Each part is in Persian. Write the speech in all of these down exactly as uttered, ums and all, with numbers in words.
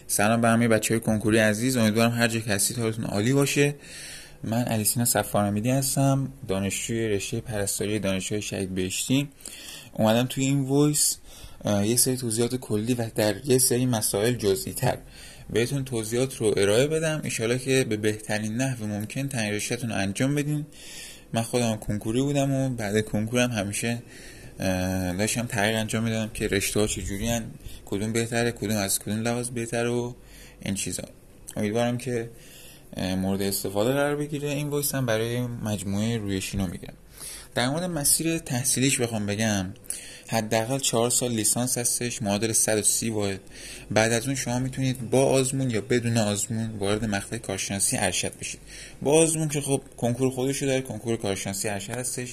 سلام به همه بچهای کنکوری عزیز، امیدوارم هر جا که هستید حالتون عالی باشه. من علیسینا صفارمیدی هستم، دانشجوی رشته پرستاری دانشگاه شهید بهشتی. اومدم توی این وایس یه سری توضیحات کلی و در یه سری مسائل جزئی تر بهتون توضیحات رو ارائه بدم، انشالله که به بهترین نحو ممکن تعیین رشته‌تون رو انجام بدین. من خودم کنکوری بودم و بعد کنکورم همیشه داشتم تحقیق انجام میدادم که رشته ها چجوری هن، کدوم بهتره، کدوم از کدوم لحاظ بهتره و این چیزا. امیدوارم که مورد استفاده قرار بگیره. این وایس هم برای مجموعه رویشینو میگیرم. در مورد مسیر تحصیلیش بخوام بگم، حداقل چهار سال لیسانس هستش، معادل صد و سی واحد. بعد از اون شما میتونید با آزمون یا بدون آزمون وارد مقطع کارشناسی ارشد بشید. با آزمون که خب کنکور خودشو داره، کنکور کارشناسی ارشد هستش.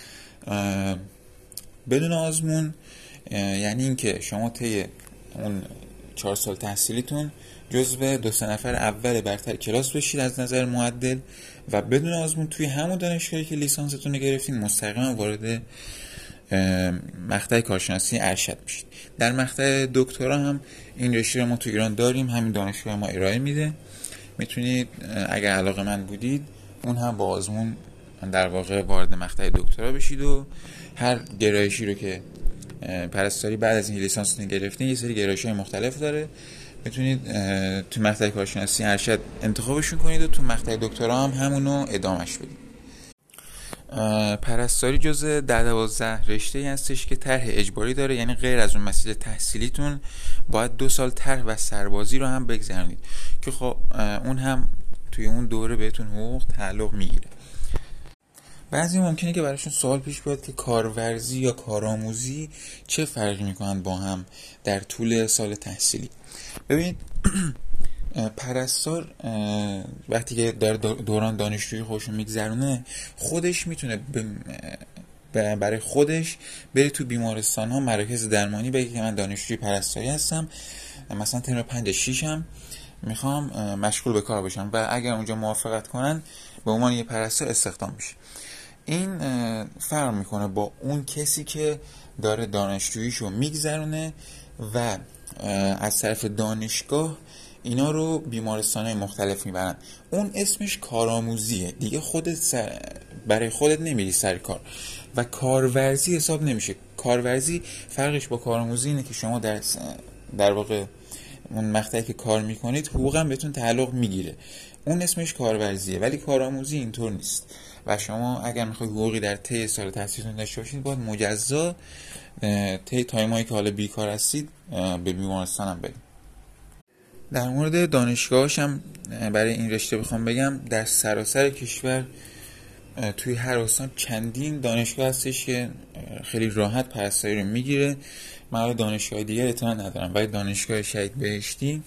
بدون آزمون یعنی اینکه شما طی اون چهار سال تحصیلیتون جزو دو سه نفر اول برتر کلاس بشید از نظر معدل، و بدون آزمون توی همون دانشگاهی که لیسانستون رو گرفتین مستقیما وارد مقطع کارشناسی ارشد میشید. در مقطع دکترا هم این رشته رو ما تو ایران داریم، همین دانشگاه ما ارائه میده. میتونید اگر علاقه‌مند بودید اون هم با آزمون در واقع وارد مقطع دکترا بشید و هر گرایشی رو که پرستاری بعد از این لیسانستون گرفتین یه سری گرایش‌های مختلف داره، میتونید تو مقطع کارشناسی ارشد انتخابشون کنید و تو مقطع دکترا هم همونو ادامهش بدید. پرستاری جزء ده دوازده رشته‌ای هستش که طرح اجباری داره، یعنی غیر از اون مسیر تحصیلیتون باید دو سال طرح و سربازی رو هم بگذرونید که خب اون هم توی اون دوره بهتون حقوق تعلق میگیره. بعضی ممکنه که براشون سوال پیش بیاد که کارورزی یا کارآموزی چه فرقی میکنن با هم در طول سال تحصیلی. ببینید پرستار وقتی که در دوران دانشجویی خودش میگذرونه، خودش میتونه برای خودش بره تو بیمارستان ها، مراکز درمانی، بگه که من دانشجوی پرستاری هستم، مثلا ترم پنج شیشم میخوام مشغول به کار بشم، و اگر اونجا موافقت کنن به عنوان یه پرستار استخدام میشه. این فرق میکنه با اون کسی که داره دانشجوییشو میگذرونه و از طرف دانشگاه اینا رو بیمارستان‌های مختلف میبرن. اون اسمش کارآموزیه دیگه، خودت سر... برای خودت نمیری سر کار و کارورزی حساب نمیشه. کارورزی فرقش با کارآموزی اینه که شما در در واقع اون مقطعی که کار میکنید حقوق هم بهتون تعلق میگیره، اون اسمش کارورزیه، ولی کارآموزی اینطور نیست. و شما اگر میخواید حقوقی در طی سال تحصیلتون داشته باشید باید مجزا طی تایمایی که حالا بیکار هستید به بیمارستان هم برید. در مورد دانشگاهاش هم برای این رشته بخوام بگم، در سراسر کشور توی هر استان چندین دانشگاه هستش که خیلی راحت پرستاری رو میگیره. من دانشگاه دیگه اطلاع ندارم، ولی دانشگاه شهید بهشتی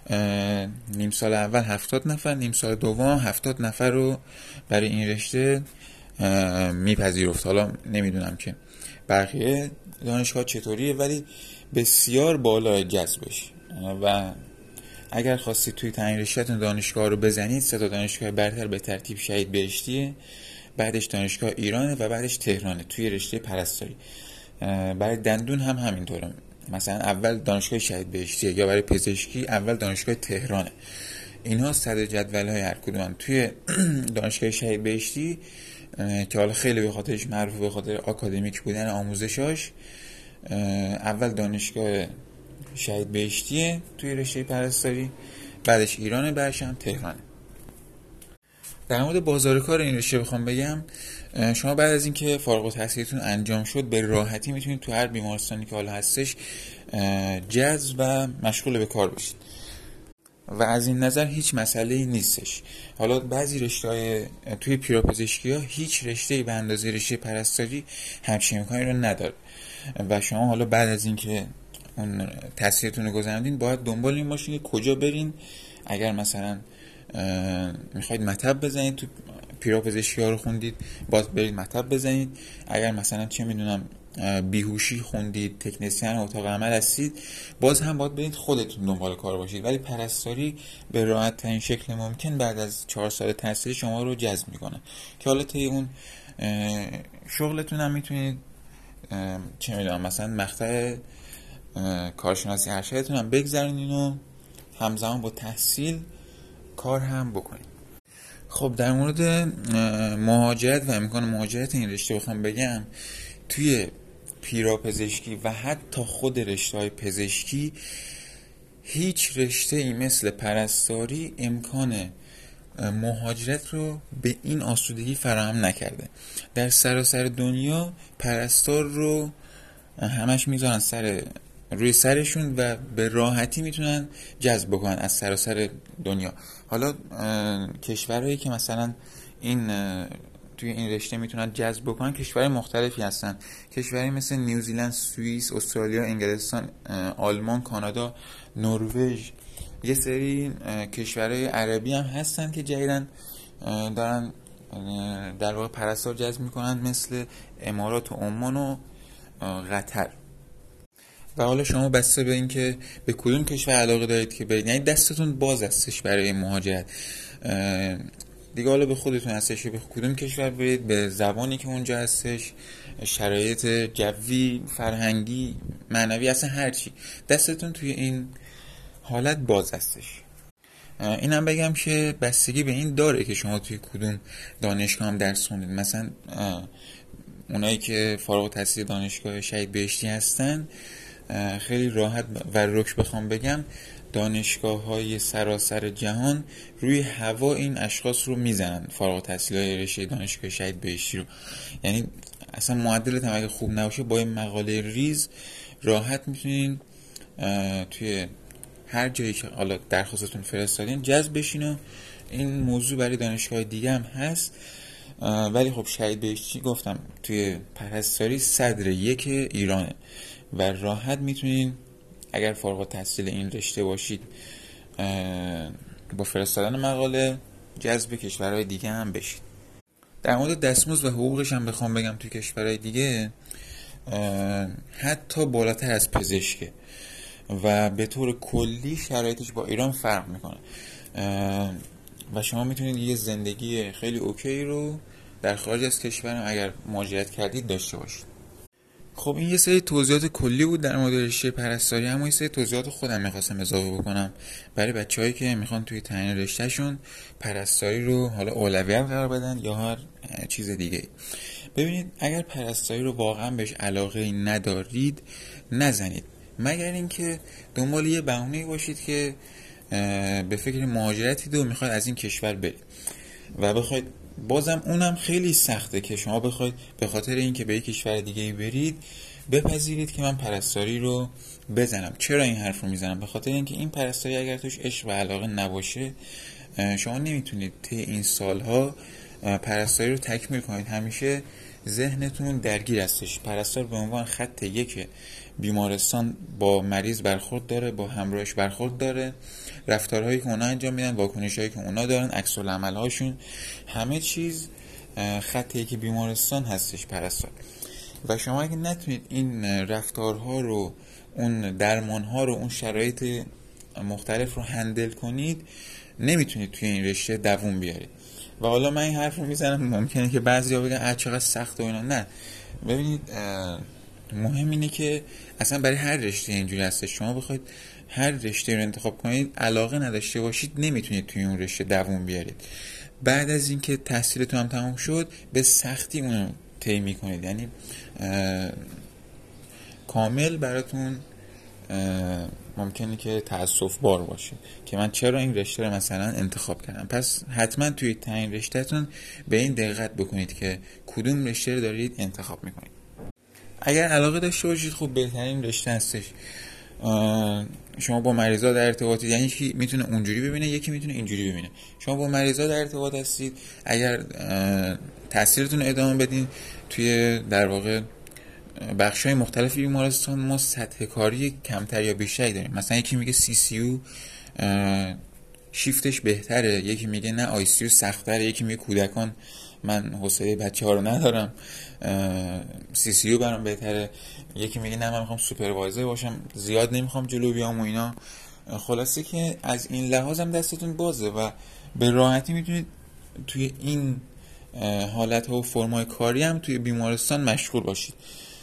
نیم سال اول هفتاد نفر، نیم سال دوم هفتاد نفر رو برای این رشته میپذیرفت. حالا نمیدونم که بقیه دانشگاه چطوریه، ولی بسیار بالا جذبش. و اگر خواستید توی تعیین رشته‌تون دانشگاه رو بزنید، سه تا دانشگاه برتر به ترتیب شهید بهشتیه، بعدش دانشگاه ایرانه و بعدش تهرانه توی رشته پرستاری. برای دندون هم همینطوره، مثلا اول دانشگاه شهید بهشتیه، یا برای پزشکی اول دانشگاه تهرانه. اینها صدر جدول‌های هر کدوم. توی دانشگاه شهید بهشتی که حالا خیلی به خاطرش معروفه، به خاطر آکادمیک بودن آموزشاش، اول دانشگاه شهید بهشتیه توی رشته پرستاری، بعدش ایرانه، بعدش هم تهرانه. در مورد بازار کار این رشته بخوام بگم، شما بعد از اینکه فارغ التحصیلیتون انجام شد به راحتی میتونید تو هر بیمارستانی که حالا هستش جذب و مشغول به کار بشید و از این نظر هیچ مسئله‌ای نیستش. حالا بعضی رشته‌های توی پیراپزشکی ها هیچ رشته‌ای به اندازه رشته پرستاری همچین امکانی رو نداره و شما حالا بعد از اینکه اون تحصیلتون رو گذروندین باید دنبال این باشین که کجا برین. اگر مثلا میخواید مطب بزنید، تو پیراپزشکی ها رو خوندید باید برید مطب بزنید. اگر مثلا چه میدونم بیهوشی خوندید، تکنسین اتاق عمل هستید، باز هم باید برید خودتون دنبال کار باشید. ولی پرستاری به راحت ترین شکل ممکن بعد از چهار سال تحصیل شما رو جذب میکنه که حالا طی اون شغلتون هم میتونید چه میدونم مثلا مقطع کارشناسی ارشدتون هم بگذارین و همزمان با تحصیل کار هم بکنید. خب در مورد مهاجرت و امکان مهاجرت این رشته بخوام بگم، توی پیراپزشکی و حتی خود رشته‌های پزشکی هیچ رشته ای مثل پرستاری امکان مهاجرت رو به این آسودگی فراهم نکرده. در سراسر دنیا پرستار رو همش میذارن سر روی سرشون و به راحتی میتونن جذب بکنن از سراسر دنیا. حالا کشورهایی که مثلا این توی این رشته میتونن جذب بکنن کشورهای مختلفی هستن، کشورهایی مثل نیوزیلند، سوئیس، استرالیا، انگلستان، آلمان، کانادا، نروژ، یه سری کشورهای عربی هم هستن که جدیدن دارن در واقع پرستار جذب میکنن، مثل امارات و عمان و قطر. و حالا شما بسته به این که به کدوم کشور علاقه دارید که برید، یعنی دستتون باز هستش برای مهاجرت دیگه. حالا به خودتون هستش که به کدوم کشور برید، به زبانی که اونجا هستش، شرایط جوی، فرهنگی، معنوی، اصلا هرچی دستتون توی این حالت باز هستش. اینم بگم که بستگی به این داره که شما توی کدوم دانشگاه هم درس خوندید. مثلا اونایی که فارغ التحصیل دانشگاه شهید بهشتی هستن خیلی راحت و رک بخوام بگم دانشگاه های سراسر جهان روی هوا این اشخاص رو میزنن، فارغ التحصیل های رشته دانشگاه شهید بهشتی رو. یعنی اصلا معدلت هم اگه خوب نباشه با این مقاله ریز راحت میتونین توی هر جایی که حالا درخواستتون فرستادین جذب بشین. و این موضوع برای دانشگاه دیگه هم هست، ولی خب شهید بهشتی گفتم توی پرستاری صدر یک ایرانه و راحت میتونین اگر فارغ التحصیل این رشته باشید با فرستادن مقاله جذب کشورهای دیگه هم بشید. در مورد دستمزد و حقوقش هم بخوام بگم توی کشورهای دیگه حتی بالاتر از پزشکه و به طور کلی شرایطش با ایران فرق میکنه و شما میتونید یه زندگی خیلی اوکی رو در خارج از کشور اگر مهاجرت کردید داشته باشید. خب این یه سری توضیحات کلی بود در مورد رشته پرستاری، اما یه سری توضیحات خودم میخواستم اضافه بکنم برای بچه‌هایی که میخوان توی تعیین رشتهشون پرستاری رو حالا اولویت قرار بدن یا هر چیز دیگه. ببینید اگر پرستاری رو واقعا بهش علاقه ندارید نزنید، مگر اینکه دنبال یه بهونه باشید که به فکر مهاجرتید و میخواید از این کشور برید و بخواید، بازم اونم خیلی سخته که شما بخواید به خاطر اینکه به یک کشور دیگه برید بپذیرید که من پرستاری رو بزنم. چرا این حرف رو میزنم؟ به خاطر اینکه این پرستاری اگر توش عشق و علاقه نباشه شما نمیتونید طی این سالها پرستاری رو تکمیل کنید. همیشه ذهنتون درگیر هستش. پرستار به عنوان خط یک بیمارستان با مریض برخورد داره، با همراهش برخورد داره، رفتارهایی که اونا انجام میدن، واکنشهایی که اونا دارن، عکس العمل هاشون، همه چیز خط یک بیمارستان هستش پرستار. و شما اگه نتونید این رفتارها رو، اون درمانها رو، اون شرایط مختلف رو هندل کنید نمیتونید توی این رشته دووم بیارید. و حالا من این حرف رو میزنم ممکنه که بعضیا بگن اه چقدر سخته و اینا. نه، ببینید مهم اینه که اصلا برای هر رشته اینجوری هست، شما بخواید هر رشته رو انتخاب کنید علاقه نداشته باشید نمیتونید توی اون رشته دووم بیارید. بعد از اینکه تحصیلتون هم تموم شد به سختی اون طی میکنید، یعنی کامل براتون ممکنه که تأسف بار باشه که من چرا این رشته رو مثلا انتخاب کردم. پس حتما توی تعیین رشتهتون به این دقت بکنید که کدوم رشته رو دارید انتخاب میکنید. اگر علاقه داشته باشید خب بهترین رشته هستش. شما با مریضا در ارتباطید، یعنی یکی میتونه اونجوری ببینه یکی میتونه اینجوری ببینه. شما با مریضا در ارتباط هستید، اگر تحصیلتون ادامه بدین توی در واقع بخش‌های مختلف بیمارستان ما سطح کاری کمتر یا بیشتری داریم. مثلا یکی میگه سی سی یو شیفتش بهتره، یکی میگه نه آی سی یو سخت‌تره، یکی میگه کودکان من حوصله بچه‌ها رو ندارم سی سی یو برام بهتره، یکی میگه نه من میخوام سوپروایزر باشم زیاد نمیخوام جلو بیام و اینا. خلاصه که از این لحاظ هم دستتون بازه و به راحتی میتونید توی این حالت و فرمای کاری هم توی بیمارستان مشغول باشید.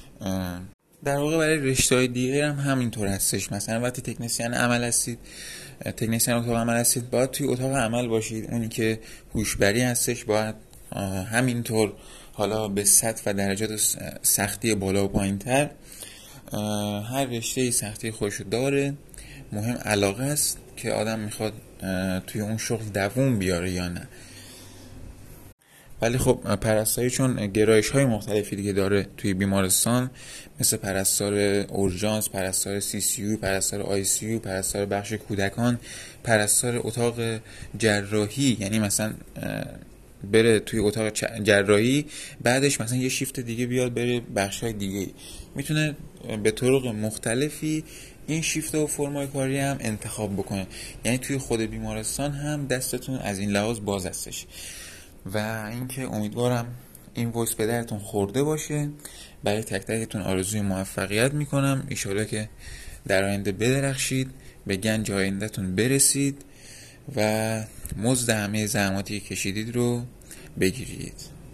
در واقع برای رشته‌های دیگه هم همینطور هستش. مثلا وقتی تکنسین عمل هستید تکنیسین اتاق عمل هستید باید توی اتاق عمل باشید. اونی که هوشبری هستش باید همینطور حالا به سطح و درجات سختی بالا و پایین تر، هر رشته سختی خودشو داره. مهم علاقه است که آدم میخواد توی اون شغل دووم بیاره یا نه. ولی خب پرستاری چون گرایش های مختلفی دیگه داره توی بیمارستان، مثل پرستار اورژانس، پرستار سی سی یو، پرستار آی سی یو، پرستار بخش کودکان، پرستار اتاق جراحی، یعنی مثلا بره توی اتاق جراحی بعدش مثلا یه شیفت دیگه بیاد بره بخش های دیگه، میتونه به طرق مختلفی این شیفت و فرمای کاری هم انتخاب بکنه. یعنی توی خود بیمارستان هم دستتون از این لحاظ باز هستش. و اینکه امیدوارم این وایس به درتون خورده باشه. برای تک تکتون آرزوی موفقیت میکنم، ان شاءالله که در آینده بدرخشید، به گنج آیندهتون برسید و مزد همه زحماتی که کشیدید رو بگیرید.